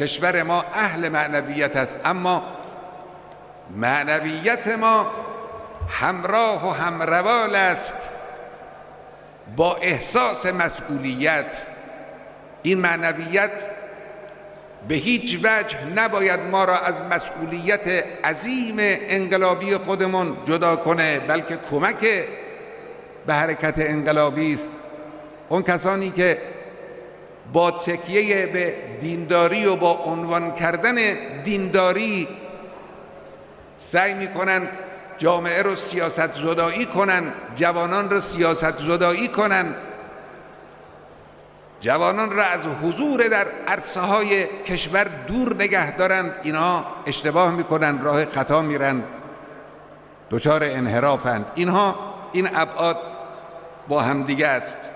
کشور ما اهل معنویت است، اما معنویت ما همراه و همروال است با احساس مسئولیت. این معنویت به هیچ وجه نباید ما را از مسئولیت عظیم انقلابی خودمون جدا کنه، بلکه کمک به حرکت انقلابی است. اون کسانی که با تکیه به دینداری و با عنوان کردن دینداری سعی میکنن جامعه رو سیاست زدایی کنن، جوانان رو سیاست زدایی کنن، جوانان را از حضور در عرصه های کشور دور نگه دارند، اینها اشتباه میکنن، راه خطا میرن، دچار انحرافند. این ابعاد با همدیگه است.